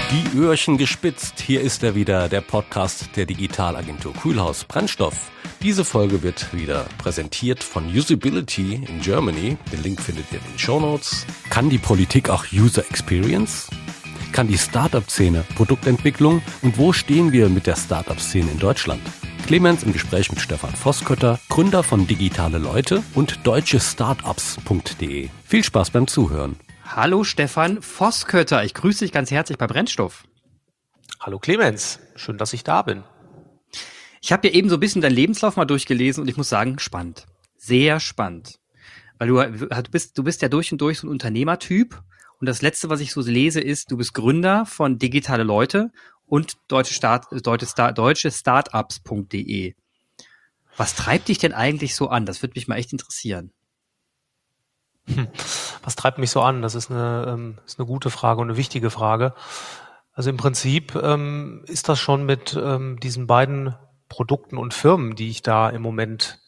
Die Öhrchen gespitzt, hier ist er wieder, der Podcast der Digitalagentur Kühlhaus Brennstoff. Diese Folge wird wieder präsentiert von Usability in Germany. Den Link findet ihr in den Shownotes. Kann die Politik auch User Experience? Kann die Startup-Szene Produktentwicklung? Und wo stehen wir mit der Startup-Szene in Deutschland? Clemens im Gespräch mit Stefan Voskötter, Gründer von Digitale Leute und deutschestartups.de. Viel Spaß beim Zuhören. Hallo Stefan Voskötter, ich grüße dich ganz herzlich bei Brennstoff. Hallo Clemens, schön, dass ich da bin. Ich habe ja eben so ein bisschen deinen Lebenslauf mal durchgelesen und ich muss sagen, spannend. Sehr spannend. Weil du bist ja durch und durch so ein Unternehmertyp und das Letzte, was ich so lese, ist, du bist Gründer von Digitale Leute und deutschestartups.de. Was treibt dich denn eigentlich so an? Das würde mich mal echt interessieren. Was treibt mich so an? Das ist eine gute Frage und eine wichtige Frage. Also im Prinzip ist das schon mit diesen beiden Produkten und Firmen, die ich da im Moment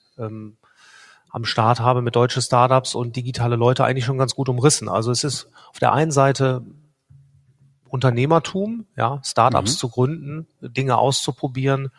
am Start habe, mit Deutsche Startups und Digitale Leute, eigentlich schon ganz gut umrissen. Also es ist auf der einen Seite Unternehmertum, ja, Startups zu gründen, Dinge auszuprobieren,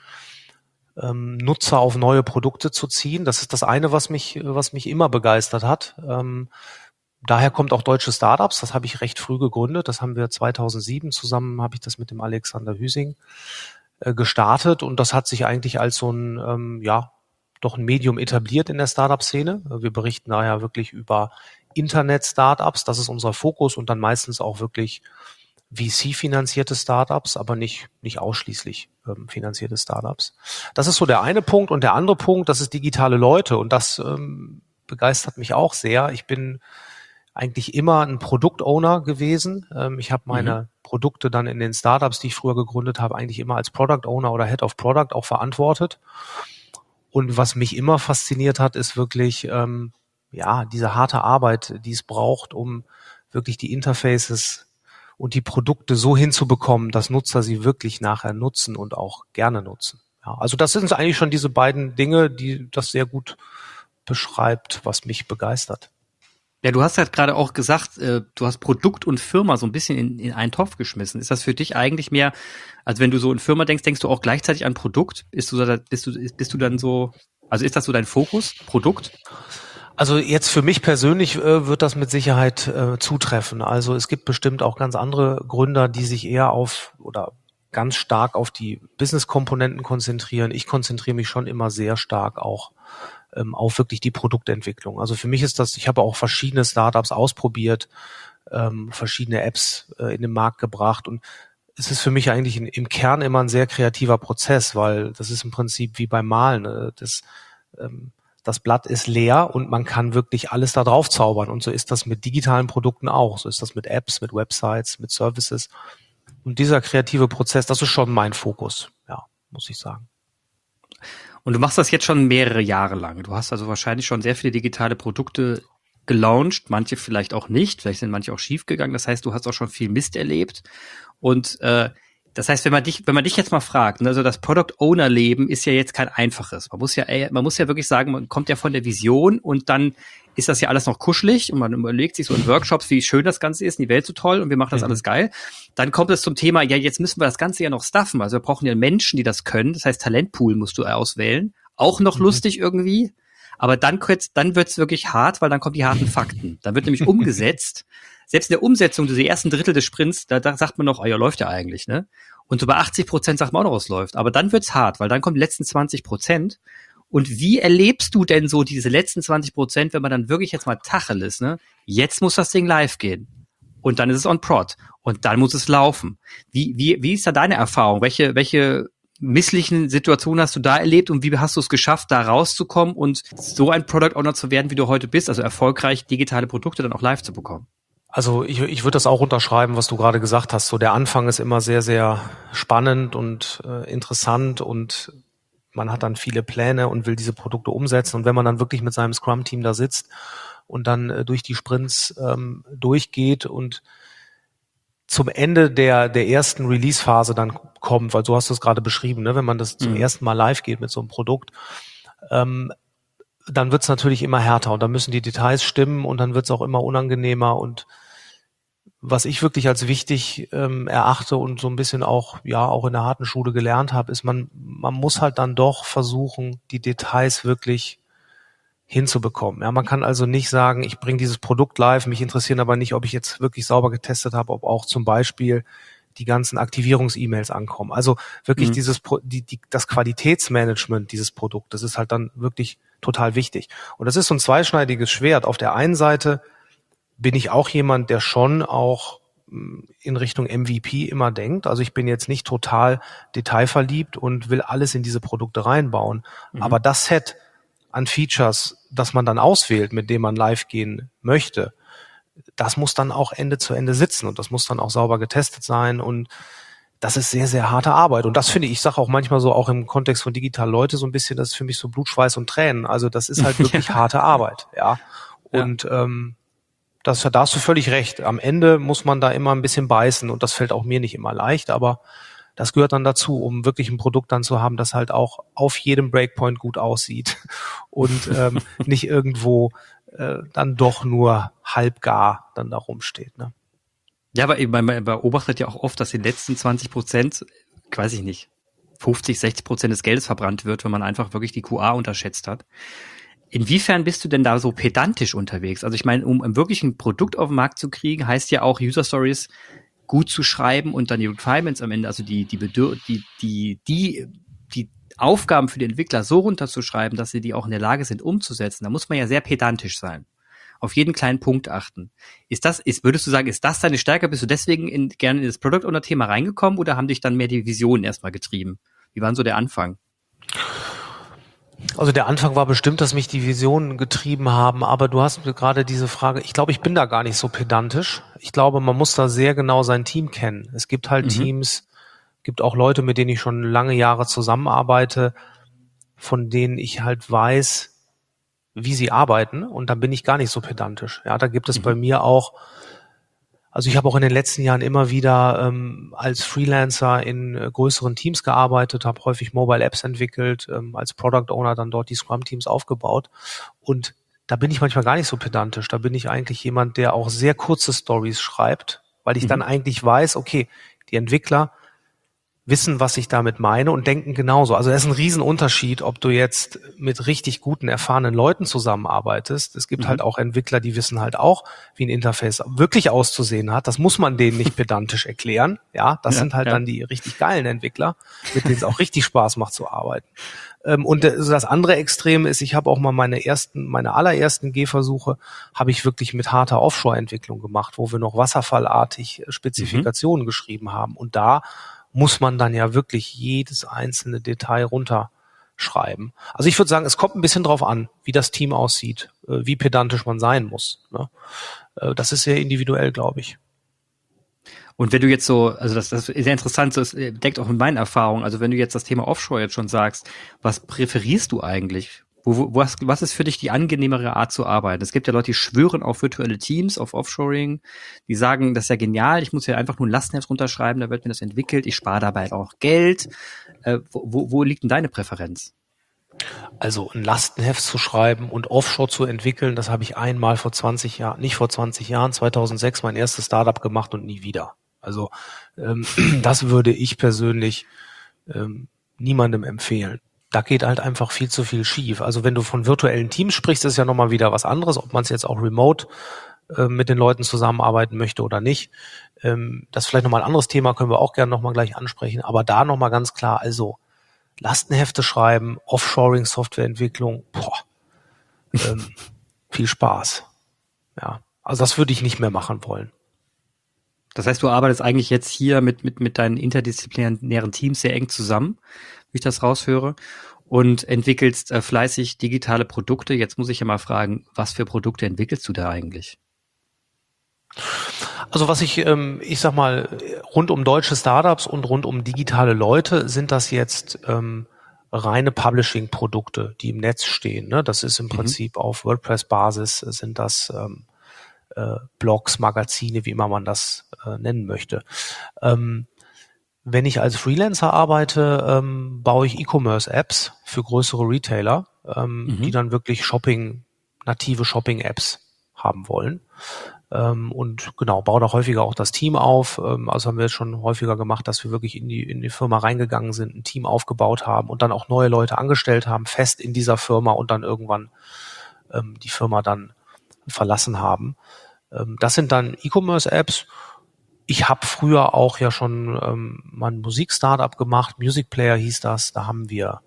Nutzer auf neue Produkte zu ziehen. Das ist das eine, was mich immer begeistert hat. Daher kommt auch Deutsche Startups. Das habe ich recht früh gegründet. Das haben wir 2007 zusammen, habe ich das mit dem Alexander Hüsing gestartet. Und das hat sich eigentlich als so ein, doch ein Medium etabliert in der Startup-Szene. Wir berichten daher wirklich über Internet-Startups. Das ist unser Fokus und dann meistens auch wirklich VC-finanzierte Startups, aber nicht ausschließlich finanzierte Startups. Das ist so der eine Punkt. Und der andere Punkt, das ist Digitale Leute. Und das begeistert mich auch sehr. Ich bin eigentlich immer ein Product-Owner gewesen. Ich habe meine Produkte dann in den Startups, die ich früher gegründet habe, eigentlich immer als Product-Owner oder Head of Product auch verantwortet. Und was mich immer fasziniert hat, ist wirklich diese harte Arbeit, die es braucht, um wirklich die Interfaces und die Produkte so hinzubekommen, dass Nutzer sie wirklich nachher nutzen und auch gerne nutzen. Ja, also das sind eigentlich schon diese beiden Dinge, die das sehr gut beschreibt, was mich begeistert. Ja, du hast halt gerade auch gesagt, du hast Produkt und Firma so ein bisschen in einen Topf geschmissen. Ist das für dich eigentlich mehr, als wenn du so in Firma denkst du auch gleichzeitig an Produkt? Bist du dann so, also ist das so dein Fokus, Produkt? Also jetzt für mich persönlich wird das mit Sicherheit zutreffen. Also es gibt bestimmt auch ganz andere Gründer, die sich eher auf oder ganz stark auf die Business-Komponenten konzentrieren. Ich konzentriere mich schon immer sehr stark auch auf wirklich die Produktentwicklung. Also für mich ist das, ich habe auch verschiedene Startups ausprobiert, verschiedene Apps in den Markt gebracht und es ist für mich eigentlich im Kern immer ein sehr kreativer Prozess, weil das ist im Prinzip wie beim Malen. Das Blatt ist leer und man kann wirklich alles da drauf zaubern. Und so ist das mit digitalen Produkten auch. So ist das mit Apps, mit Websites, mit Services. Und dieser kreative Prozess, das ist schon mein Fokus, ja, muss ich sagen. Und du machst das jetzt schon mehrere Jahre lang. Du hast also wahrscheinlich schon sehr viele digitale Produkte gelauncht, manche vielleicht auch nicht, vielleicht sind manche auch schief gegangen. Das heißt, du hast auch schon viel Mist erlebt. Und das heißt, wenn man dich jetzt mal fragt, also das Product Owner Leben ist ja jetzt kein einfaches. Man muss ja wirklich sagen, man kommt ja von der Vision und dann ist das ja alles noch kuschelig und man überlegt sich so in Workshops, wie schön das Ganze ist, die Welt so toll und wir machen das alles geil. Dann kommt es zum Thema, ja, jetzt müssen wir das Ganze ja noch staffen. Also wir brauchen ja Menschen, die das können. Das heißt, Talentpool musst du auswählen. Auch noch lustig irgendwie. Aber dann wird's wirklich hart, weil dann kommen die harten Fakten. Dann wird nämlich umgesetzt. Selbst in der Umsetzung, diese ersten Drittel des Sprints, da sagt man noch, ja, läuft ja eigentlich, ne? Und so bei 80% sagt man auch noch, es läuft. Aber dann wird's hart, weil dann kommen die letzten 20%. Und wie erlebst du denn so diese letzten 20%, wenn man dann wirklich jetzt mal Tacheles, ne? Jetzt muss das Ding live gehen. Und dann ist es on Prod. Und dann muss es laufen. Wie ist da deine Erfahrung? Welche misslichen Situationen hast du da erlebt und wie hast du es geschafft, da rauszukommen und so ein Product Owner zu werden, wie du heute bist, also erfolgreich digitale Produkte dann auch live zu bekommen? Also ich würde das auch unterschreiben, was du gerade gesagt hast. So der Anfang ist immer sehr, sehr spannend und interessant und man hat dann viele Pläne und will diese Produkte umsetzen. Und wenn man dann wirklich mit seinem Scrum-Team da sitzt und dann durch die Sprints durchgeht und zum Ende der ersten Release-Phase dann kommt, weil so hast du es gerade beschrieben, ne? Wenn man das zum ersten Mal live geht mit so einem Produkt, dann wird es natürlich immer härter und dann müssen die Details stimmen und dann wird es auch immer unangenehmer und was ich wirklich als wichtig erachte und so ein bisschen auch in der harten Schule gelernt habe, ist, man muss halt dann doch versuchen, die Details wirklich hinzubekommen. Ja, man kann also nicht sagen, ich bringe dieses Produkt live, mich interessieren aber nicht, ob ich jetzt wirklich sauber getestet habe, ob auch zum Beispiel die ganzen Aktivierungs-E-Mails ankommen. Also wirklich das Qualitätsmanagement dieses Produktes ist halt dann wirklich total wichtig. Und das ist so ein zweischneidiges Schwert. Auf der einen Seite bin ich auch jemand, der schon auch in Richtung MVP immer denkt. Also ich bin jetzt nicht total detailverliebt und will alles in diese Produkte reinbauen. Aber das Set an Features, das man dann auswählt, mit dem man live gehen möchte, das muss dann auch Ende zu Ende sitzen und das muss dann auch sauber getestet sein und das ist sehr, sehr harte Arbeit. Und das finde ich sage auch manchmal so auch im Kontext von Digital Leute so ein bisschen, das ist für mich so Blut, Schweiß und Tränen. Also das ist halt wirklich harte Arbeit, ja. Und da hast du völlig recht. Am Ende muss man da immer ein bisschen beißen und das fällt auch mir nicht immer leicht, aber das gehört dann dazu, um wirklich ein Produkt dann zu haben, das halt auch auf jedem Breakpoint gut aussieht und nicht irgendwo dann doch nur halbgar dann da rumsteht. Ne? Ja, aber eben, man beobachtet ja auch oft, dass die letzten 20%, weiß ich nicht, 50-60% des Geldes verbrannt wird, wenn man einfach wirklich die QA unterschätzt hat. Inwiefern bist du denn da so pedantisch unterwegs? Also ich meine, um wirklich ein Produkt auf den Markt zu kriegen, heißt ja auch User Stories gut zu schreiben und dann die Requirements am Ende, also die Aufgaben für die Entwickler so runterzuschreiben, dass sie die auch in der Lage sind umzusetzen. Da muss man ja sehr pedantisch sein. Auf jeden kleinen Punkt achten. Würdest du sagen, ist das deine Stärke? Bist du deswegen gerne in das Product Owner Thema reingekommen oder haben dich dann mehr die Visionen erstmal getrieben? Wie war denn so der Anfang? Also der Anfang war bestimmt, dass mich die Visionen getrieben haben, aber du hast mir gerade diese Frage, ich glaube, ich bin da gar nicht so pedantisch. Ich glaube, man muss da sehr genau sein Team kennen. Es gibt halt Teams, gibt auch Leute, mit denen ich schon lange Jahre zusammenarbeite, von denen ich halt weiß, wie sie arbeiten und dann bin ich gar nicht so pedantisch. Ja, da gibt es bei mir auch, also ich habe auch in den letzten Jahren immer wieder als Freelancer in größeren Teams gearbeitet, habe häufig Mobile Apps entwickelt, als Product Owner dann dort die Scrum-Teams aufgebaut und da bin ich manchmal gar nicht so pedantisch. Da bin ich eigentlich jemand, der auch sehr kurze Stories schreibt, weil ich dann eigentlich weiß, okay, die Entwickler wissen, was ich damit meine und denken genauso. Also das ist ein Riesenunterschied, ob du jetzt mit richtig guten, erfahrenen Leuten zusammenarbeitest. Es gibt halt auch Entwickler, die wissen halt auch, wie ein Interface wirklich auszusehen hat. Das muss man denen nicht pedantisch erklären. Ja, das sind halt dann die richtig geilen Entwickler, mit denen es auch richtig Spaß macht zu arbeiten. Und das andere Extrem ist, ich habe auch mal meine allerersten Gehversuche habe ich wirklich mit harter Offshore-Entwicklung gemacht, wo wir noch wasserfallartig Spezifikationen geschrieben haben. Und da muss man dann ja wirklich jedes einzelne Detail runterschreiben. Also ich würde sagen, es kommt ein bisschen drauf an, wie das Team aussieht, wie pedantisch man sein muss. Ne? Das ist sehr individuell, glaube ich. Und wenn du jetzt so, also das ist sehr interessant, das deckt auch mit meinen Erfahrungen, also wenn du jetzt das Thema Offshore jetzt schon sagst, was präferierst du eigentlich? Was ist für dich die angenehmere Art zu arbeiten? Es gibt ja Leute, die schwören auf virtuelle Teams, auf Offshoring, die sagen, das ist ja genial, ich muss ja einfach nur ein Lastenheft runterschreiben, da wird mir das entwickelt, ich spare dabei auch Geld. Wo liegt denn deine Präferenz? Also ein Lastenheft zu schreiben und Offshore zu entwickeln, das habe ich einmal vor 20 Jahren, nicht vor 20 Jahren, 2006 mein erstes Startup gemacht und nie wieder. Also das würde ich persönlich niemandem empfehlen. Da geht halt einfach viel zu viel schief. Also wenn du von virtuellen Teams sprichst, ist ja nochmal wieder was anderes, ob man es jetzt auch remote mit den Leuten zusammenarbeiten möchte oder nicht. Das ist vielleicht nochmal ein anderes Thema, können wir auch gerne nochmal gleich ansprechen. Aber da nochmal ganz klar, also Lastenhefte schreiben, Offshoring, Softwareentwicklung, viel Spaß. Ja, also das würde ich nicht mehr machen wollen. Das heißt, du arbeitest eigentlich jetzt hier mit deinen interdisziplinären Teams sehr eng zusammen, wie ich das raushöre, und entwickelst fleißig digitale Produkte. Jetzt muss ich ja mal fragen, was für Produkte entwickelst du da eigentlich? Also was ich sag mal, rund um deutsche Startups und rund um digitale Leute sind das jetzt reine Publishing-Produkte, die im Netz stehen. Ne? Das ist im Prinzip auf WordPress-Basis sind das Blogs, Magazine, wie immer man das nennen möchte. Wenn ich als Freelancer arbeite, baue ich E-Commerce-Apps für größere Retailer, die dann wirklich native Shopping-Apps haben wollen. Und genau, baue da häufiger auch das Team auf. Also haben wir jetzt schon häufiger gemacht, dass wir wirklich in die Firma reingegangen sind, ein Team aufgebaut haben und dann auch neue Leute angestellt haben, fest in dieser Firma und dann irgendwann die Firma dann verlassen haben. Das sind dann E-Commerce-Apps. Ich habe früher auch ja schon mal ein Musik-Startup gemacht, Music Player hieß das. Da haben wir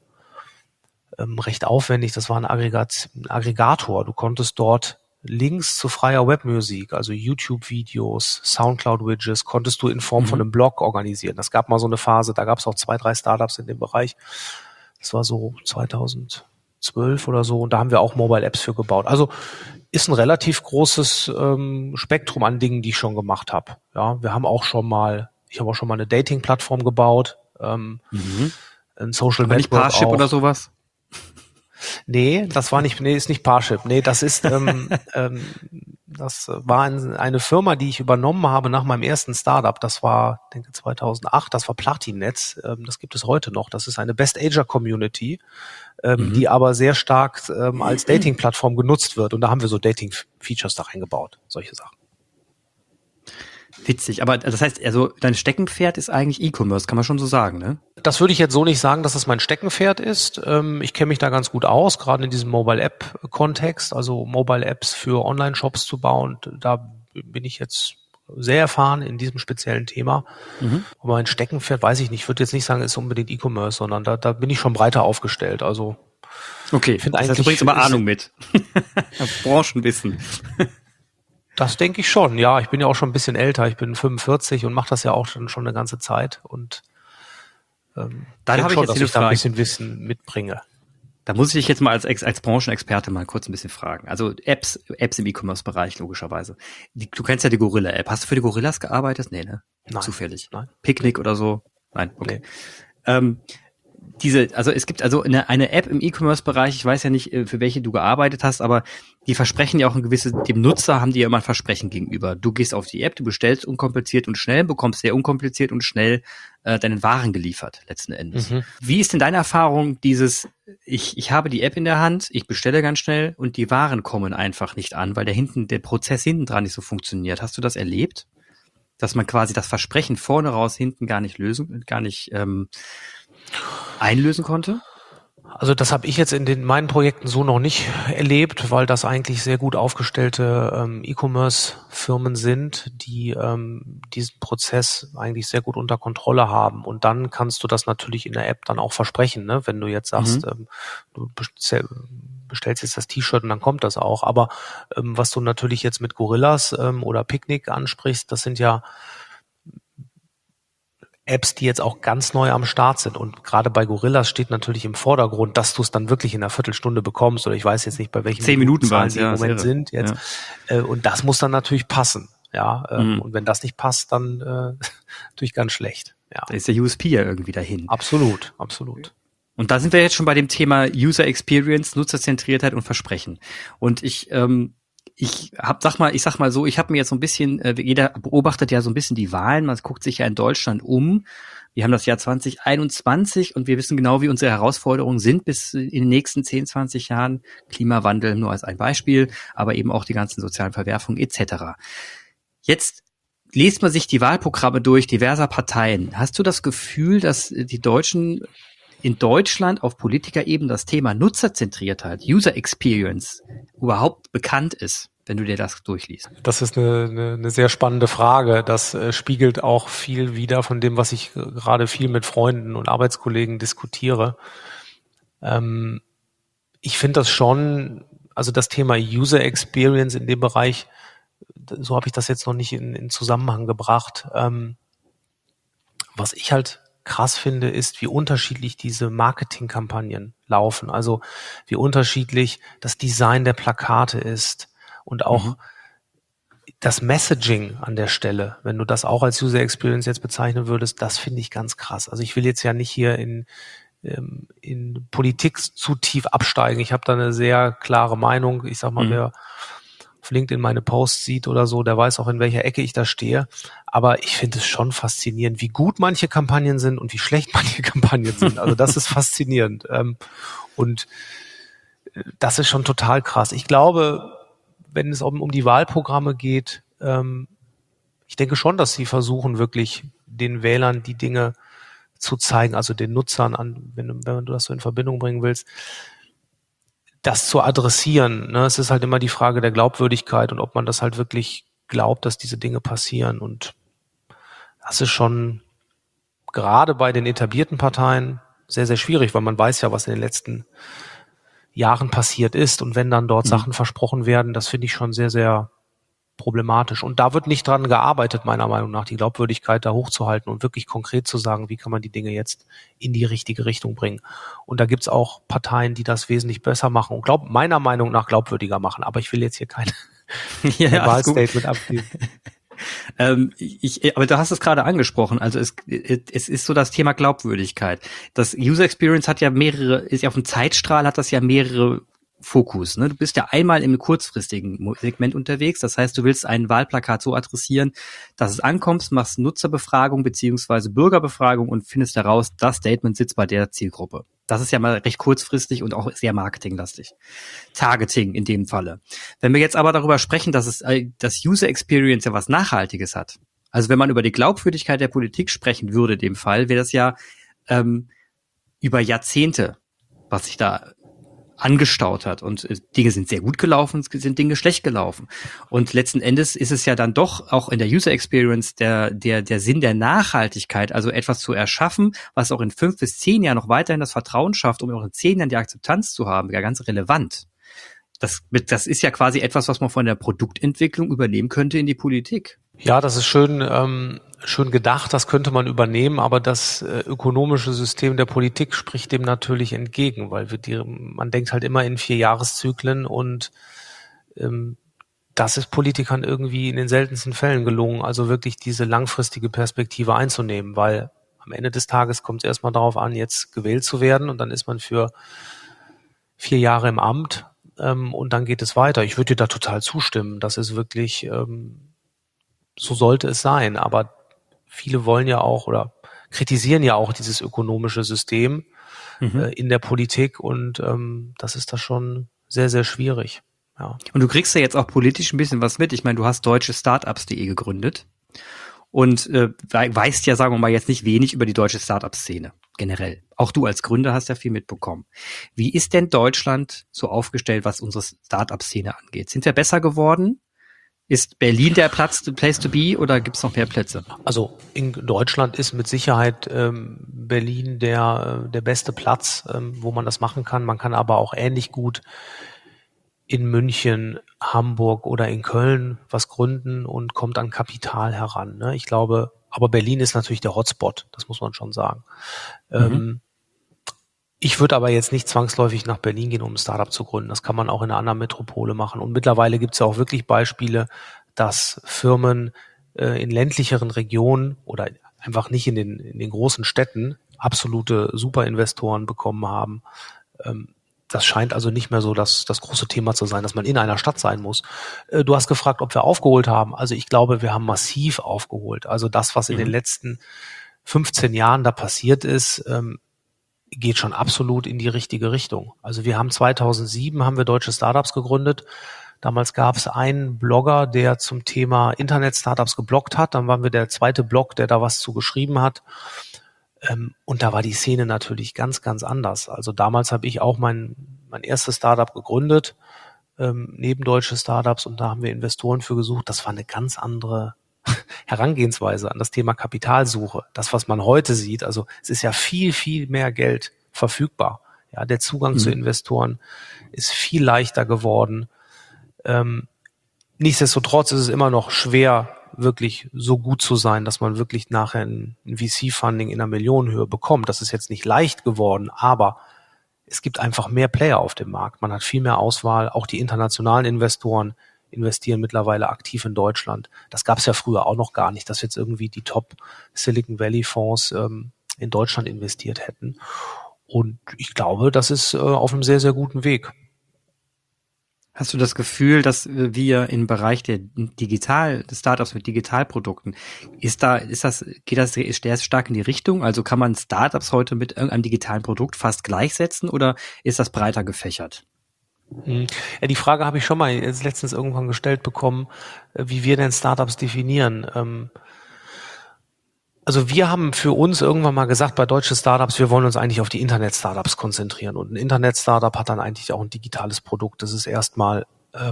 recht aufwendig, das war ein Aggregator. Du konntest dort Links zu freier Webmusik, also YouTube-Videos, Soundcloud-Widgets, konntest du in Form von einem Blog organisieren. Das gab mal so eine Phase, da gab es auch 2, 3 Startups in dem Bereich. Das war so 2012 oder so und da haben wir auch Mobile-Apps für gebaut. Also ist ein relativ großes Spektrum an Dingen, die ich schon gemacht habe. Ja, ich habe auch schon mal eine Dating-Plattform gebaut, ein Social Aber Network nicht Parship auch. oder sowas? Nee, ist nicht Parship. Nee, das ist, das war eine Firma, die ich übernommen habe nach meinem ersten Startup. Das war, denke 2008, das war Platinetz. Das gibt es heute noch. Das ist eine Best-Ager-Community, die aber sehr stark als Dating-Plattform genutzt wird. Und da haben wir so Dating-Features da reingebaut, solche Sachen. Witzig, aber das heißt, also dein Steckenpferd ist eigentlich E-Commerce, kann man schon so sagen, ne? Das würde ich jetzt so nicht sagen, dass das mein Steckenpferd ist. Ich kenne mich da ganz gut aus, gerade in diesem Mobile-App-Kontext, also Mobile-Apps für Online-Shops zu bauen. Da bin ich jetzt sehr erfahren in diesem speziellen Thema. Aber mein Steckenpferd weiß ich nicht. Ich würde jetzt nicht sagen, ist unbedingt E-Commerce, sondern da bin ich schon breiter aufgestellt. Also okay, ich finde das heißt, du bringst aber Ahnung mit. Branchenwissen. Das denke ich schon, ja. Ich bin ja auch schon ein bisschen älter. Ich bin 45 und mache das ja auch schon eine ganze Zeit. Und dann habe ich schon, jetzt dass eine ich da ein Frage. bisschen Wissen mitbringe. Da muss ich dich jetzt mal als Branchenexperte mal kurz ein bisschen fragen. Also Apps im E-Commerce-Bereich logischerweise. Du kennst ja die Gorilla-App. Hast du für die Gorillas gearbeitet? Nee, ne? Nein. Zufällig. Nein. Picknick oder so? Nein, okay. Nee. Also es gibt also eine App im E-Commerce-Bereich, ich weiß ja nicht, für welche du gearbeitet hast, aber die versprechen ja auch dem Nutzer haben die ja immer ein Versprechen gegenüber. Du gehst auf die App, du bestellst unkompliziert und schnell, bekommst sehr unkompliziert und schnell deinen Waren geliefert, letzten Endes. Wie ist denn deine Erfahrung dieses, ich habe die App in der Hand, ich bestelle ganz schnell und die Waren kommen einfach nicht an, weil der Prozess hinten dran nicht so funktioniert. Hast du das erlebt? Dass man quasi das Versprechen vorne raus, hinten gar nicht einlösen konnte? Also das habe ich jetzt in meinen Projekten so noch nicht erlebt, weil das eigentlich sehr gut aufgestellte E-Commerce-Firmen sind, die diesen Prozess eigentlich sehr gut unter Kontrolle haben. Und dann kannst du das natürlich in der App dann auch versprechen, ne? Wenn du jetzt sagst, du bestellst jetzt das T-Shirt und dann kommt das auch. Aber was du natürlich jetzt mit Gorillas oder Picknick ansprichst, das sind ja Apps, die jetzt auch ganz neu am Start sind. Und gerade bei Gorillas steht natürlich im Vordergrund, dass du es dann wirklich in einer Viertelstunde bekommst. Oder ich weiß jetzt nicht, bei welchen 10 Minuten Zahlen waren die im Moment sind jetzt. Ja. Und das muss dann natürlich passen. Ja. Und wenn das nicht passt, dann natürlich ganz schlecht. Ja. Da ist der USP ja irgendwie dahin. Absolut. Und da sind wir jetzt schon bei dem Thema User Experience, Nutzerzentriertheit und Versprechen. Und ich sag mal so, ich habe mir jetzt so ein bisschen, jeder beobachtet ja so ein bisschen die Wahlen, man guckt sich ja in Deutschland um. Wir haben das Jahr 2021 und wir wissen genau, wie unsere Herausforderungen sind bis in den nächsten 10, 20 Jahren. Klimawandel nur als ein Beispiel, aber eben auch die ganzen sozialen Verwerfungen etc. Jetzt liest man sich die Wahlprogramme durch diverser Parteien. Hast du das Gefühl, dass die Deutschen in Deutschland auf Politikerebene das Thema Nutzerzentriertheit, User Experience überhaupt bekannt ist, wenn du dir das durchliest? Das ist eine sehr spannende Frage. Das spiegelt auch viel wider von dem, was ich gerade viel mit Freunden und Arbeitskollegen diskutiere. Ich finde das schon, also das Thema User Experience in dem Bereich, so habe ich das jetzt noch nicht in Zusammenhang gebracht. Was ich halt krass finde, ist, wie unterschiedlich diese Marketingkampagnen laufen. Also wie unterschiedlich das Design der Plakate ist und auch das Messaging an der Stelle. Wenn du das auch als User Experience jetzt bezeichnen würdest, das finde ich ganz krass. Also ich will jetzt ja nicht hier in Politik zu tief absteigen. Ich habe da eine sehr klare Meinung. Ich sag mal, wer auf LinkedIn meine Posts sieht oder so, der weiß auch, in welcher Ecke ich da stehe. Aber ich finde es schon faszinierend, wie gut manche Kampagnen sind und wie schlecht manche Kampagnen sind. Also das ist faszinierend. Und das ist schon total krass. Ich glaube, wenn es um die Wahlprogramme geht, Ich denke schon, dass sie versuchen, wirklich den Wählern die Dinge zu zeigen, also den Nutzern, wenn du das so in Verbindung bringen willst, das zu adressieren. Ne? Es ist halt immer die Frage der Glaubwürdigkeit und ob man das halt wirklich glaubt, dass diese Dinge passieren. Und das ist schon gerade bei den etablierten Parteien sehr, sehr schwierig, weil man weiß ja, was in den letzten Jahren passiert ist. Und wenn dann dort Sachen versprochen werden, das finde ich schon sehr, sehr problematisch. Und da wird nicht dran gearbeitet, meiner Meinung nach, die Glaubwürdigkeit da hochzuhalten und wirklich konkret zu sagen, wie kann man die Dinge jetzt in die richtige Richtung bringen. Und da gibt's auch Parteien, die das wesentlich besser machen und meiner Meinung nach glaubwürdiger machen. Aber ich will jetzt hier kein Wahlstatement abgeben. Aber du hast es gerade angesprochen, also es ist so das Thema Glaubwürdigkeit. Das User Experience ist ja auf dem Zeitstrahl, hat das ja mehrere Fokus. Ne? Du bist ja einmal im kurzfristigen Segment unterwegs, das heißt, du willst ein Wahlplakat so adressieren, dass es ankommt, machst Nutzerbefragung beziehungsweise Bürgerbefragung und findest heraus, das Statement sitzt bei der Zielgruppe. Das ist ja mal recht kurzfristig und auch sehr marketinglastig. Targeting in dem Falle. Wenn wir jetzt aber darüber sprechen, dass das User Experience ja was Nachhaltiges hat, also wenn man über die Glaubwürdigkeit der Politik sprechen würde in dem Fall, wäre das ja über Jahrzehnte, was sich da angestaut hat und Dinge sind sehr gut gelaufen, sind Dinge schlecht gelaufen und letzten Endes ist es ja dann doch auch in der User Experience der Sinn der Nachhaltigkeit, also etwas zu erschaffen, was auch in 5 bis 10 Jahren noch weiterhin das Vertrauen schafft, um auch in 10 Jahren die Akzeptanz zu haben, ja ganz relevant. Das ist ja quasi etwas, was man von der Produktentwicklung übernehmen könnte in die Politik. Ja, das ist schön gedacht, das könnte man übernehmen, aber das ökonomische System der Politik spricht dem natürlich entgegen, weil man denkt halt immer in 4-Jahreszyklen und das ist Politikern irgendwie in den seltensten Fällen gelungen, also wirklich diese langfristige Perspektive einzunehmen, weil am Ende des Tages kommt es erstmal darauf an, jetzt gewählt zu werden und dann ist man für 4 Jahre im Amt und dann geht es weiter. Ich würde dir da total zustimmen, das ist wirklich so sollte es sein, aber viele wollen ja auch oder kritisieren ja auch dieses ökonomische System in der Politik und das ist da schon sehr, sehr schwierig. Ja. Und du kriegst ja jetzt auch politisch ein bisschen was mit. Ich meine, du hast deutsche Startups.de gegründet und weißt ja, sagen wir mal, jetzt nicht wenig über die deutsche Startup-Szene generell. Auch du als Gründer hast ja viel mitbekommen. Wie ist denn Deutschland so aufgestellt, was unsere Startup-Szene angeht? Sind wir besser geworden? Ist Berlin der Place to be oder gibt es noch mehr Plätze? Also in Deutschland ist mit Sicherheit Berlin der beste Platz, wo man das machen kann. Man kann aber auch ähnlich gut in München, Hamburg oder in Köln was gründen und kommt an Kapital heran. Ne? Ich glaube, aber Berlin ist natürlich der Hotspot, das muss man schon sagen. Ich würde aber jetzt nicht zwangsläufig nach Berlin gehen, um ein Startup zu gründen. Das kann man auch in einer anderen Metropole machen. Und mittlerweile gibt es ja auch wirklich Beispiele, dass Firmen in ländlicheren Regionen oder einfach nicht in den großen Städten absolute Superinvestoren bekommen haben. Das scheint also nicht mehr so das große Thema zu sein, dass man in einer Stadt sein muss. Du hast gefragt, ob wir aufgeholt haben. Also ich glaube, wir haben massiv aufgeholt. Also das, was in den letzten 15 Jahren da passiert ist, geht schon absolut in die richtige Richtung. Also wir haben 2007 haben wir deutsche Startups gegründet. Damals gab es einen Blogger, der zum Thema Internet-Startups gebloggt hat. Dann waren wir der zweite Blog, der da was zu geschrieben hat. Und da war die Szene natürlich ganz, ganz anders. Also damals habe ich auch mein erstes Startup gegründet, neben deutsche Startups. Und da haben wir Investoren für gesucht. Das war eine ganz andere Herangehensweise an das Thema Kapitalsuche, das, was man heute sieht, also es ist ja viel, viel mehr Geld verfügbar. Ja, der Zugang zu Investoren ist viel leichter geworden. Nichtsdestotrotz ist es immer noch schwer, wirklich so gut zu sein, dass man wirklich nachher ein VC-Funding in einer Millionenhöhe bekommt. Das ist jetzt nicht leicht geworden, aber es gibt einfach mehr Player auf dem Markt. Man hat viel mehr Auswahl, auch die internationalen Investoren investieren mittlerweile aktiv in Deutschland. Das gab es ja früher auch noch gar nicht, dass jetzt irgendwie die Top Silicon Valley Fonds in Deutschland investiert hätten. Und ich glaube, das ist auf einem sehr, sehr guten Weg. Hast du das Gefühl, dass wir im Bereich der Startups mit Digitalprodukten, geht das sehr stark in die Richtung? Also kann man Startups heute mit irgendeinem digitalen Produkt fast gleichsetzen oder ist das breiter gefächert? Ja, die Frage habe ich schon mal jetzt letztens irgendwann gestellt bekommen, wie wir denn Startups definieren. Also wir haben für uns irgendwann mal gesagt, bei deutschen Startups, wir wollen uns eigentlich auf die Internet-Startups konzentrieren. Und ein Internet-Startup hat dann eigentlich auch ein digitales Produkt. Das ist erstmal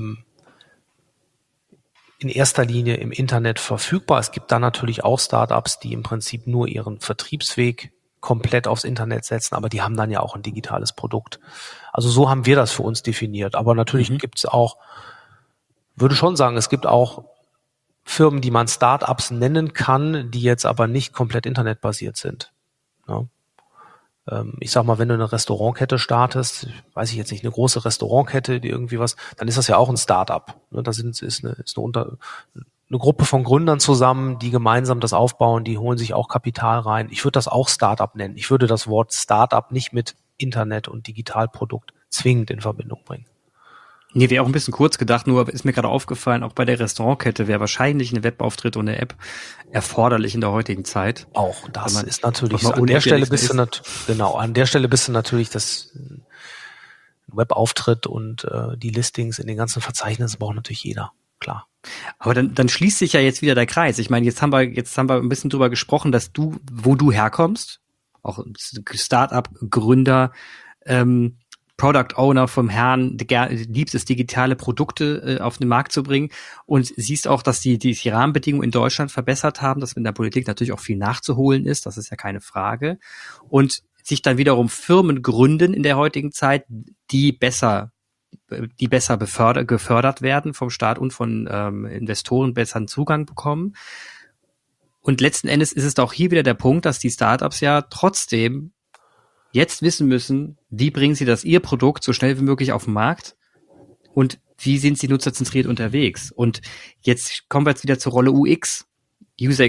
in erster Linie im Internet verfügbar. Es gibt dann natürlich auch Startups, die im Prinzip nur ihren Vertriebsweg komplett aufs Internet setzen, aber die haben dann ja auch ein digitales Produkt. Also so haben wir das für uns definiert. Aber natürlich gibt's auch, würde schon sagen, es gibt auch Firmen, die man Startups nennen kann, die jetzt aber nicht komplett internetbasiert sind. Ja. Ich sag mal, wenn du eine Restaurantkette startest, weiß ich jetzt nicht, eine große Restaurantkette, die irgendwie was, dann ist das ja auch ein Startup. Da ist eine Gruppe von Gründern zusammen, die gemeinsam das aufbauen, die holen sich auch Kapital rein. Ich würde das auch Startup nennen. Ich würde das Wort Startup nicht mit Internet und Digitalprodukt zwingend in Verbindung bringen. Nee, wäre auch ein bisschen kurz gedacht, nur ist mir gerade aufgefallen, auch bei der Restaurantkette wäre wahrscheinlich ein Webauftritt und eine App erforderlich in der heutigen Zeit. Auch das ist natürlich so. An der Stelle bist du natürlich das Webauftritt und die Listings in den ganzen Verzeichnissen braucht natürlich jeder, klar. Aber dann schließt sich ja jetzt wieder der Kreis. Ich meine, jetzt haben wir ein bisschen drüber gesprochen, dass wo du herkommst, auch Start-up-Gründer, Product Owner vom Herrn, liebst es, digitale Produkte auf den Markt zu bringen und siehst auch, dass die Rahmenbedingungen in Deutschland verbessert haben, dass in der Politik natürlich auch viel nachzuholen ist, das ist ja keine Frage. Und sich dann wiederum Firmen gründen in der heutigen Zeit, die besser gefördert werden vom Staat und von Investoren besseren Zugang bekommen. Und letzten Endes ist es auch hier wieder der Punkt, dass die Startups ja trotzdem jetzt wissen müssen, wie bringen sie ihr Produkt so schnell wie möglich auf den Markt und wie sind sie nutzerzentriert unterwegs. Und jetzt kommen wir wieder zur Rolle UX, User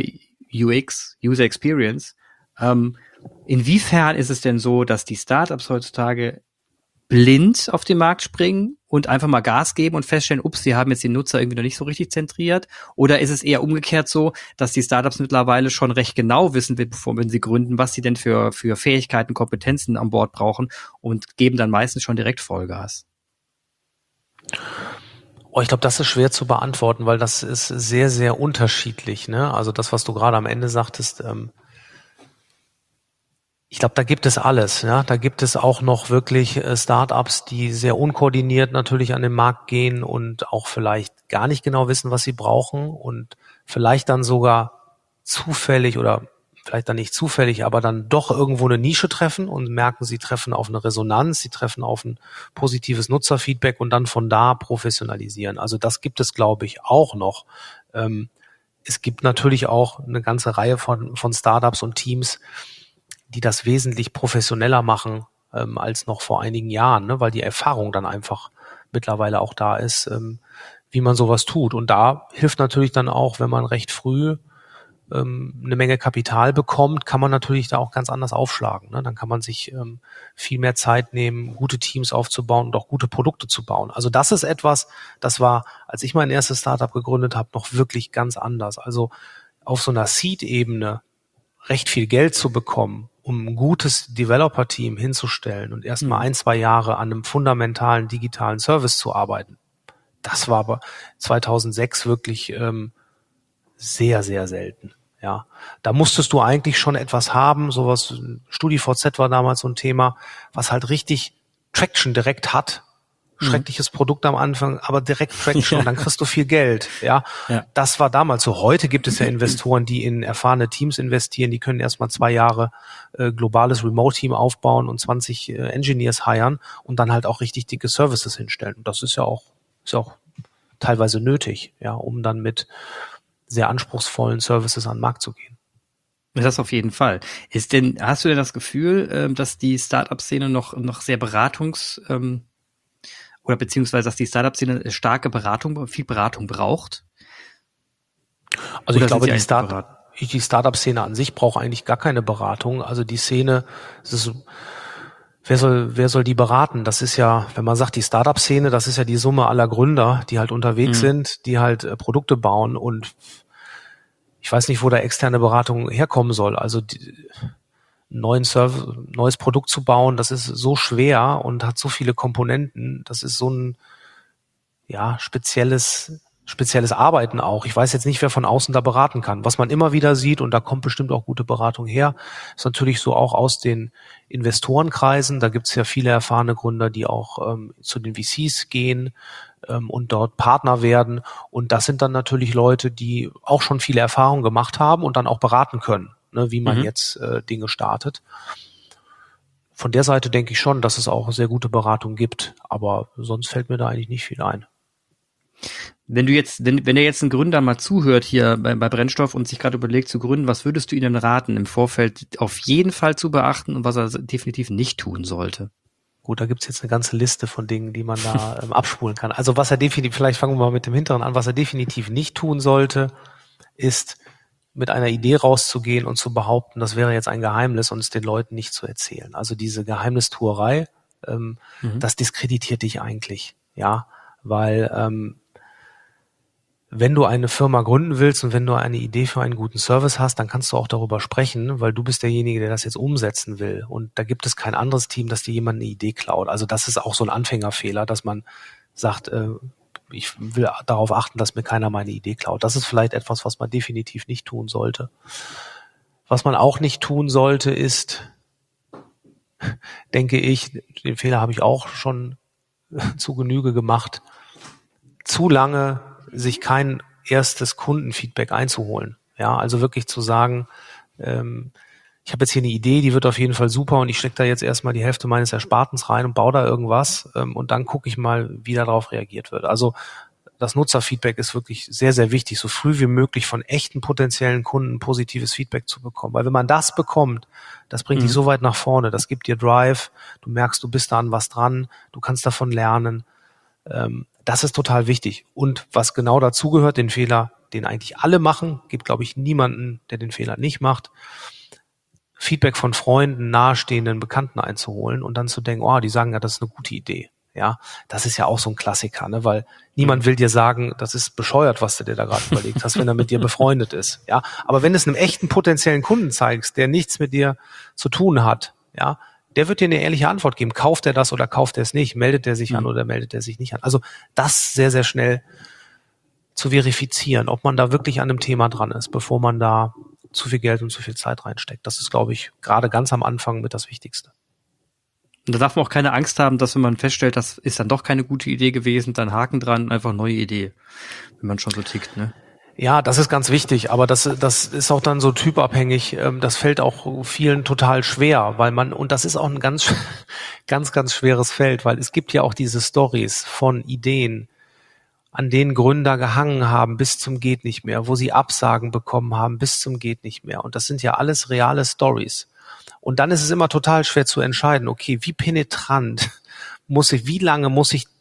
Experience. Inwiefern ist es denn so, dass die Startups heutzutage blind auf den Markt springen und einfach mal Gas geben und feststellen, ups, wir haben jetzt den Nutzer irgendwie noch nicht so richtig zentriert? Oder ist es eher umgekehrt so, dass die Startups mittlerweile schon recht genau wissen, wenn sie gründen, was sie denn für Fähigkeiten, Kompetenzen an Bord brauchen und geben dann meistens schon direkt Vollgas? Ich glaube, das ist schwer zu beantworten, weil das ist sehr, sehr unterschiedlich, ne? Also das, was du gerade am Ende sagtest, ich glaube, da gibt es alles. Ja, da gibt es auch noch wirklich Startups, die sehr unkoordiniert natürlich an den Markt gehen und auch vielleicht gar nicht genau wissen, was sie brauchen und vielleicht dann sogar zufällig oder vielleicht dann nicht zufällig, aber dann doch irgendwo eine Nische treffen und merken, sie treffen auf eine Resonanz, sie treffen auf ein positives Nutzerfeedback und dann von da professionalisieren. Also das gibt es, glaube ich, auch noch. Es gibt natürlich auch eine ganze Reihe von Startups und Teams, die das wesentlich professioneller machen als noch vor einigen Jahren, ne? Weil die Erfahrung dann einfach mittlerweile auch da ist, wie man sowas tut. Und da hilft natürlich dann auch, wenn man recht früh eine Menge Kapital bekommt, kann man natürlich da auch ganz anders aufschlagen. Ne? Dann kann man sich viel mehr Zeit nehmen, gute Teams aufzubauen und auch gute Produkte zu bauen. Also das ist etwas, das war, als ich mein erstes Startup gegründet habe, noch wirklich ganz anders. Also auf so einer Seed-Ebene recht viel Geld zu bekommen, um ein gutes Developer-Team hinzustellen und erstmal 1-2 Jahre an einem fundamentalen digitalen Service zu arbeiten. Das war aber 2006 wirklich sehr, sehr selten. Ja, da musstest du eigentlich schon etwas haben, sowas, StudiVZ war damals so ein Thema, was halt richtig Traction direkt hat. Schreckliches Produkt am Anfang, aber direkt Traction und dann kriegst du viel Geld. Ja, das war damals so. Heute gibt es ja Investoren, die in erfahrene Teams investieren, die können erstmal 2 Jahre globales Remote-Team aufbauen und 20 Engineers hiren und dann halt auch richtig dicke Services hinstellen. Und das ist ja auch teilweise nötig, ja, um dann mit sehr anspruchsvollen Services an den Markt zu gehen. Das auf jeden Fall. Hast du denn das Gefühl, dass die Startup-Szene noch sehr oder beziehungsweise, dass die Startup-Szene viel Beratung braucht? Also ich glaube, die Startup-Szene an sich braucht eigentlich gar keine Beratung. Also die Szene, wer soll die beraten? Das ist ja, wenn man sagt, die Startup-Szene, das ist ja die Summe aller Gründer, die halt unterwegs sind, die halt Produkte bauen und ich weiß nicht, wo da externe Beratung herkommen soll. Also neues Produkt zu bauen, das ist so schwer und hat so viele Komponenten. Das ist so ein spezielles Arbeiten auch. Ich weiß jetzt nicht, wer von außen da beraten kann. Was man immer wieder sieht, und da kommt bestimmt auch gute Beratung her, ist natürlich so auch aus den Investorenkreisen. Da gibt es ja viele erfahrene Gründer, die auch zu den VCs gehen und dort Partner werden. Und das sind dann natürlich Leute, die auch schon viele Erfahrungen gemacht haben und dann auch beraten können, ne, wie man jetzt Dinge startet. Von der Seite denke ich schon, dass es auch sehr gute Beratung gibt. Aber sonst fällt mir da eigentlich nicht viel ein. Wenn der jetzt ein Gründer mal zuhört hier bei Brennstoff und sich gerade überlegt zu gründen, was würdest du ihm denn raten, im Vorfeld auf jeden Fall zu beachten und was er definitiv nicht tun sollte? Gut, da gibt's jetzt eine ganze Liste von Dingen, die man da abspulen kann. Also was er definitiv, vielleicht fangen wir mal mit dem Hinteren an, was er definitiv nicht tun sollte, ist mit einer Idee rauszugehen und zu behaupten, das wäre jetzt ein Geheimnis und es den Leuten nicht zu erzählen. Also diese Geheimnistuerei, das diskreditiert dich eigentlich, ja, weil wenn du eine Firma gründen willst und wenn du eine Idee für einen guten Service hast, dann kannst du auch darüber sprechen, weil du bist derjenige, der das jetzt umsetzen will. Und da gibt es kein anderes Team, das dir jemand eine Idee klaut. Also das ist auch so ein Anfängerfehler, dass man sagt, ich will darauf achten, dass mir keiner meine Idee klaut. Das ist vielleicht etwas, was man definitiv nicht tun sollte. Was man auch nicht tun sollte, ist, denke ich, den Fehler habe ich auch schon zu Genüge gemacht, zu lange sich kein erstes Kundenfeedback einzuholen. Ja, also wirklich zu sagen, ich habe jetzt hier eine Idee, die wird auf jeden Fall super und ich stecke da jetzt erstmal die Hälfte meines Erspartens rein und baue da irgendwas und dann gucke ich mal, wie darauf reagiert wird. Also das Nutzerfeedback ist wirklich sehr, sehr wichtig, so früh wie möglich von echten potenziellen Kunden positives Feedback zu bekommen. Weil wenn man das bekommt, das bringt dich so weit nach vorne, das gibt dir Drive, du merkst, du bist da an was dran, du kannst davon lernen. Das ist total wichtig. Und was genau dazugehört, den Fehler, den eigentlich alle machen, gibt, glaube ich, niemanden, der den Fehler nicht macht, Feedback von Freunden, Nahestehenden, Bekannten einzuholen und dann zu denken, oh, die sagen ja, das ist eine gute Idee. Ja, das ist ja auch so ein Klassiker, ne, weil niemand will dir sagen, das ist bescheuert, was du dir da gerade überlegt hast, wenn er mit dir befreundet ist. Ja, aber wenn du es einem echten potenziellen Kunden zeigst, der nichts mit dir zu tun hat, ja, der wird dir eine ehrliche Antwort geben. Kauft er das oder kauft er es nicht? Meldet er sich an oder meldet er sich nicht an? Also das sehr, sehr schnell zu verifizieren, ob man da wirklich an einem Thema dran ist, bevor man da zu viel Geld und zu viel Zeit reinsteckt. Das ist, glaube ich, gerade ganz am Anfang mit das Wichtigste. Und da darf man auch keine Angst haben, dass wenn man feststellt, das ist dann doch keine gute Idee gewesen, dann Haken dran, einfach neue Idee, wenn man schon so tickt, ne? Ja, das ist ganz wichtig, aber das ist auch dann so typabhängig. Das fällt auch vielen total schwer, weil und das ist auch ein ganz, ganz schweres Feld, weil es gibt ja auch diese Stories von Ideen, an denen Gründer gehangen haben bis zum geht nicht mehr, wo sie Absagen bekommen haben bis zum geht nicht mehr. Und das sind ja alles reale Stories. Und dann ist es immer total schwer zu entscheiden, okay, wie penetrant wie lange muss ich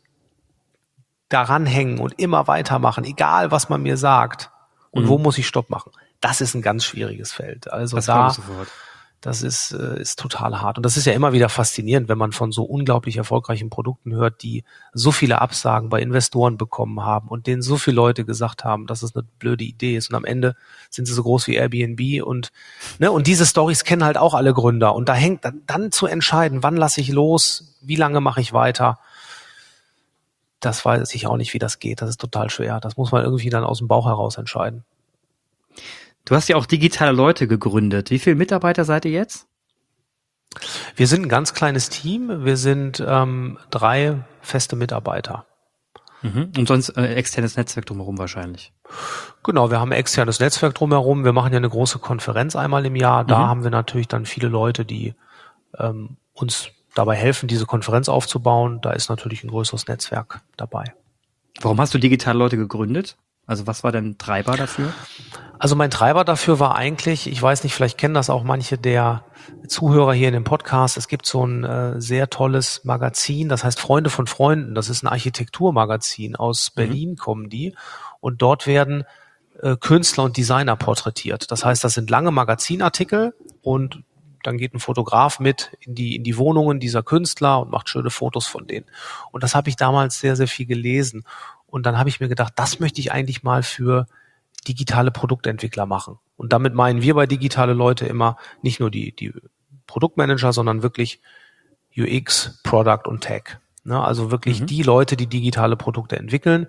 daran hängen und immer weitermachen, egal was man mir sagt. Und wo muss ich Stopp machen? Das ist ein ganz schwieriges Feld. Also das ist total hart. Und das ist ja immer wieder faszinierend, wenn man von so unglaublich erfolgreichen Produkten hört, die so viele Absagen bei Investoren bekommen haben und denen so viele Leute gesagt haben, dass es eine blöde Idee ist. Und am Ende sind sie so groß wie Airbnb und diese Stories kennen halt auch alle Gründer. Und da hängt dann zu entscheiden, wann lasse ich los, wie lange mache ich weiter. Das weiß ich auch nicht, wie das geht. Das ist total schwer. Das muss man irgendwie dann aus dem Bauch heraus entscheiden. Du hast ja auch digitale Leute gegründet. Wie viele Mitarbeiter seid ihr jetzt? Wir sind ein ganz kleines Team. Wir sind 3 feste Mitarbeiter. Und sonst externes Netzwerk drumherum wahrscheinlich. Genau, wir haben ein externes Netzwerk drumherum. Wir machen ja eine große Konferenz einmal im Jahr. Da haben wir natürlich dann viele Leute, die uns dabei helfen, diese Konferenz aufzubauen. Da ist natürlich ein größeres Netzwerk dabei. Warum hast du digitale Leute gegründet? Also was war dein Treiber dafür? Also mein Treiber dafür war eigentlich, ich weiß nicht, vielleicht kennen das auch manche der Zuhörer hier in dem Podcast. Es gibt so ein sehr tolles Magazin, das heißt Freunde von Freunden. Das ist ein Architekturmagazin. Aus Berlin kommen die. Und dort werden Künstler und Designer porträtiert. Das heißt, das sind lange Magazinartikel und dann geht ein Fotograf mit in die Wohnungen dieser Künstler und macht schöne Fotos von denen. Und das habe ich damals sehr, sehr viel gelesen. Und dann habe ich mir gedacht, das möchte ich eigentlich mal für digitale Produktentwickler machen. Und damit meinen wir bei digitale Leute immer nicht nur die Produktmanager, sondern wirklich UX, Product und Tech. Ne? Also wirklich die Leute, die digitale Produkte entwickeln,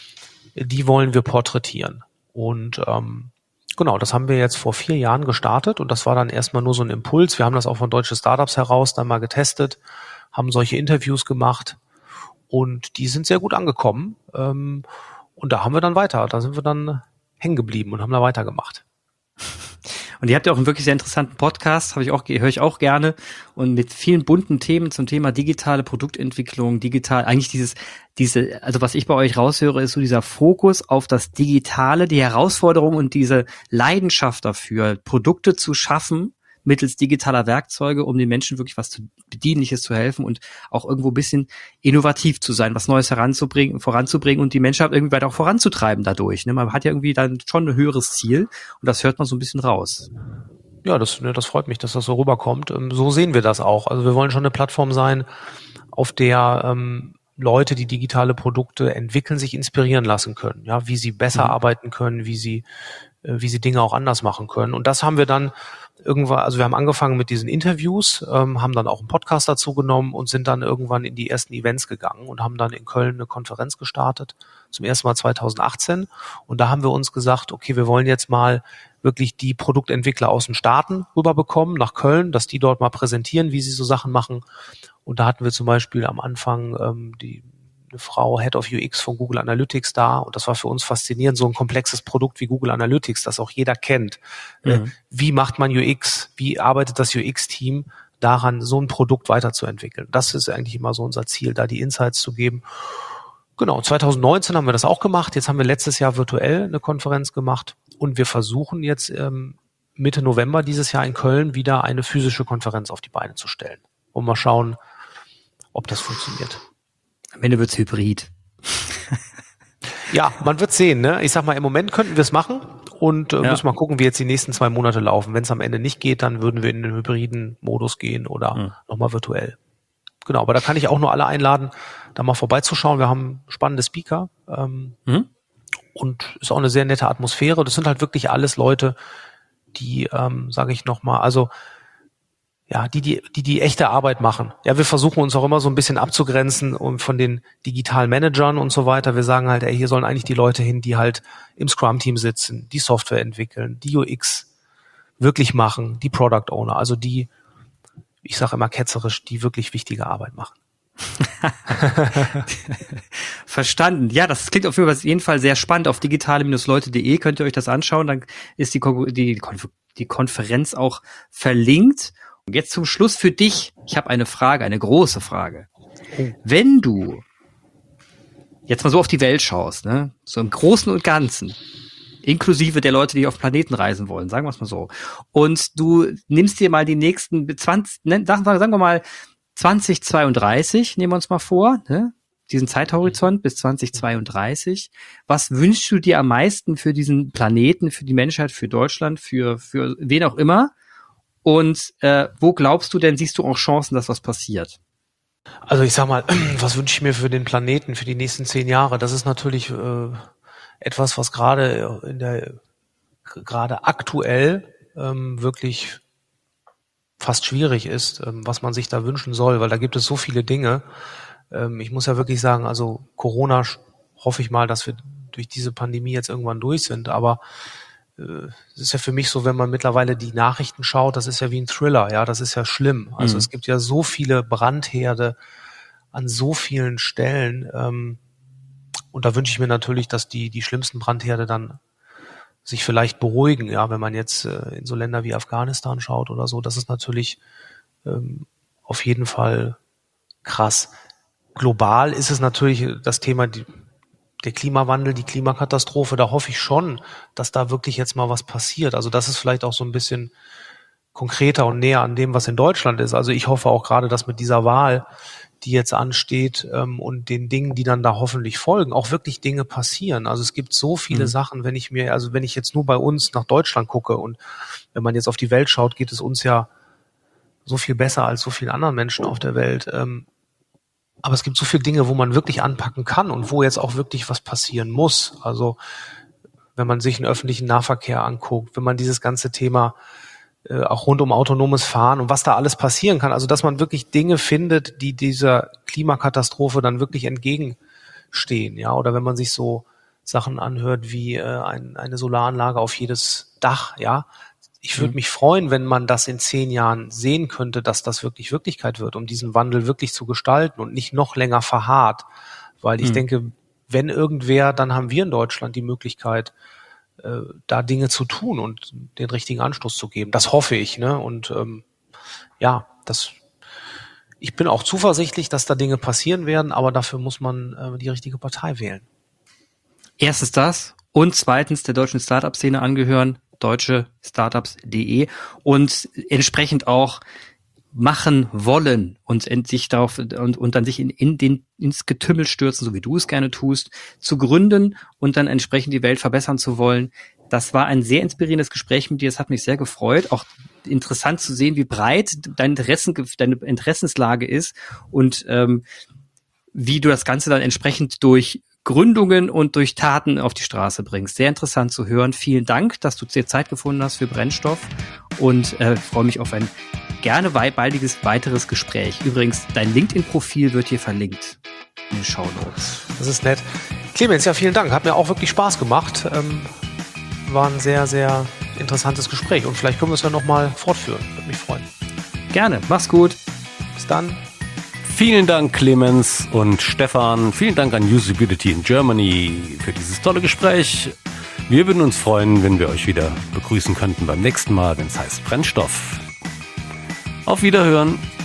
die wollen wir porträtieren. Und genau, das haben wir jetzt vor 4 Jahren gestartet und das war dann erstmal nur so ein Impuls. Wir haben das auch von deutschen Startups heraus dann mal getestet, haben solche Interviews gemacht und die sind sehr gut angekommen. Und da sind wir dann hängen geblieben und haben da weitergemacht. Und ihr habt ja auch einen wirklich sehr interessanten Podcast, höre ich auch gerne und mit vielen bunten Themen zum Thema digitale Produktentwicklung, eigentlich also was ich bei euch raushöre, ist so dieser Fokus auf das Digitale, die Herausforderung und diese Leidenschaft dafür, Produkte zu schaffen mittels digitaler Werkzeuge, um den Menschen wirklich was Bedienliches zu helfen und auch irgendwo ein bisschen innovativ zu sein, was Neues voranzubringen und die Menschheit irgendwie weiter auch voranzutreiben dadurch. Ne? Man hat ja irgendwie dann schon ein höheres Ziel und das hört man so ein bisschen raus. Ja, das freut mich, dass das so rüberkommt. So sehen wir das auch. Also wir wollen schon eine Plattform sein, auf der Leute, die digitale Produkte entwickeln, sich inspirieren lassen können. Ja, wie sie besser arbeiten können, wie sie Dinge auch anders machen können. Und das haben wir dann irgendwann, also wir haben angefangen mit diesen Interviews, haben dann auch einen Podcast dazu genommen und sind dann irgendwann in die ersten Events gegangen und haben dann in Köln eine Konferenz gestartet, zum ersten Mal 2018. Und da haben wir uns gesagt, okay, wir wollen jetzt mal wirklich die Produktentwickler aus den Staaten rüberbekommen nach Köln, dass die dort mal präsentieren, wie sie so Sachen machen. Und da hatten wir zum Beispiel am Anfang eine Frau, Head of UX von Google Analytics da. Und das war für uns faszinierend, so ein komplexes Produkt wie Google Analytics, das auch jeder kennt. Wie macht man UX? Wie arbeitet das UX-Team daran, so ein Produkt weiterzuentwickeln? Das ist eigentlich immer so unser Ziel, da die Insights zu geben. Genau, 2019 haben wir das auch gemacht. Jetzt haben wir letztes Jahr virtuell eine Konferenz gemacht. Und wir versuchen jetzt Mitte November dieses Jahr in Köln wieder eine physische Konferenz auf die Beine zu stellen. Und mal schauen, ob das funktioniert. Am Ende wird's hybrid. Ja, man wird sehen, ne? Ich sag mal, im Moment könnten wir es machen und müssen mal gucken, wie jetzt die nächsten 2 Monate laufen. Wenn es am Ende nicht geht, dann würden wir in den hybriden Modus gehen oder nochmal virtuell. Genau, aber da kann ich auch nur alle einladen, da mal vorbeizuschauen. Wir haben spannende Speaker und ist auch eine sehr nette Atmosphäre. Das sind halt wirklich alles Leute, die, sage ich nochmal, also ja, die echte Arbeit machen. Ja, wir versuchen uns auch immer so ein bisschen abzugrenzen von den digitalen Managern und so weiter. Wir sagen halt, hier sollen eigentlich die Leute hin, die halt im Scrum-Team sitzen, die Software entwickeln, die UX wirklich machen, die Product Owner, also die, ich sage immer ketzerisch, die wirklich wichtige Arbeit machen. Verstanden. Ja, das klingt auf jeden Fall sehr spannend. Auf digitale-leute.de könnt ihr euch das anschauen. Dann ist die Konferenz auch verlinkt. Und jetzt zum Schluss für dich. Ich habe eine Frage, eine große Frage. Wenn du jetzt mal so auf die Welt schaust, ne, so im Großen und Ganzen, inklusive der Leute, die auf Planeten reisen wollen, sagen wir es mal so, und du nimmst dir mal die nächsten 20, sagen wir mal 2032, nehmen wir uns mal vor, ne, diesen Zeithorizont bis 2032. Was wünschst du dir am meisten für diesen Planeten, für die Menschheit, für Deutschland, für wen auch immer? Und wo glaubst du denn, siehst du auch Chancen, dass was passiert? Also ich sag mal, was wünsche ich mir für den Planeten für die nächsten 10 Jahre? Das ist natürlich etwas, was gerade aktuell wirklich fast schwierig ist, was man sich da wünschen soll, weil da gibt es so viele Dinge. Ich muss ja wirklich sagen, also Corona hoffe ich mal, dass wir durch diese Pandemie jetzt irgendwann durch sind, aber es ist ja für mich so, wenn man mittlerweile die Nachrichten schaut, das ist ja wie ein Thriller, ja, das ist ja schlimm. Also es gibt ja so viele Brandherde an so vielen Stellen, und da wünsche ich mir natürlich, dass die schlimmsten Brandherde dann sich vielleicht beruhigen, ja, wenn man jetzt in so Länder wie Afghanistan schaut oder so, das ist natürlich auf jeden Fall krass. Global ist es natürlich das Thema, der Klimawandel, die Klimakatastrophe, da hoffe ich schon, dass da wirklich jetzt mal was passiert. Also das ist vielleicht auch so ein bisschen konkreter und näher an dem, was in Deutschland ist. Also ich hoffe auch gerade, dass mit dieser Wahl, die jetzt ansteht, und den Dingen, die dann da hoffentlich folgen, auch wirklich Dinge passieren. Also es gibt so viele Sachen, wenn ich jetzt nur bei uns nach Deutschland gucke und wenn man jetzt auf die Welt schaut, geht es uns ja so viel besser als so vielen anderen Menschen auf der Welt. Aber es gibt so viele Dinge, wo man wirklich anpacken kann und wo jetzt auch wirklich was passieren muss. Also wenn man sich den öffentlichen Nahverkehr anguckt, wenn man dieses ganze Thema auch rund um autonomes Fahren und was da alles passieren kann. Also dass man wirklich Dinge findet, die dieser Klimakatastrophe dann wirklich entgegenstehen. Ja, oder wenn man sich so Sachen anhört wie eine Solaranlage auf jedes Dach. Ja, ich würde mich freuen, wenn man das in 10 Jahren sehen könnte, dass das wirklich Wirklichkeit wird, um diesen Wandel wirklich zu gestalten und nicht noch länger verharrt. Weil ich denke, wenn irgendwer, dann haben wir in Deutschland die Möglichkeit, da Dinge zu tun und den richtigen Anstoß zu geben. Das hoffe ich, ne? Und ich bin auch zuversichtlich, dass da Dinge passieren werden, aber dafür muss man die richtige Partei wählen. Erstens das und zweitens der deutschen Startup-Szene angehören, deutschestartups.de und entsprechend auch machen wollen und sich darauf und dann sich ins Getümmel stürzen, so wie du es gerne tust, zu gründen und dann entsprechend die Welt verbessern zu wollen. Das war ein sehr inspirierendes Gespräch mit dir. Es hat mich sehr gefreut. Auch interessant zu sehen, wie breit deine Interessenslage ist und wie du das Ganze dann entsprechend durch Gründungen und durch Taten auf die Straße bringst. Sehr interessant zu hören. Vielen Dank, dass du dir Zeit gefunden hast für Brennstoff und freue mich auf ein gerne baldiges weiteres Gespräch. Übrigens, dein LinkedIn-Profil wird hier verlinkt in den Shownotes. Das ist nett. Clemens, ja, vielen Dank. Hat mir auch wirklich Spaß gemacht. War ein sehr, sehr interessantes Gespräch und vielleicht können wir es ja nochmal fortführen. Würde mich freuen. Gerne. Mach's gut. Bis dann. Vielen Dank, Clemens und Stefan. Vielen Dank an Usability in Germany für dieses tolle Gespräch. Wir würden uns freuen, wenn wir euch wieder begrüßen könnten beim nächsten Mal, wenn es heißt Brennstoff. Auf Wiederhören.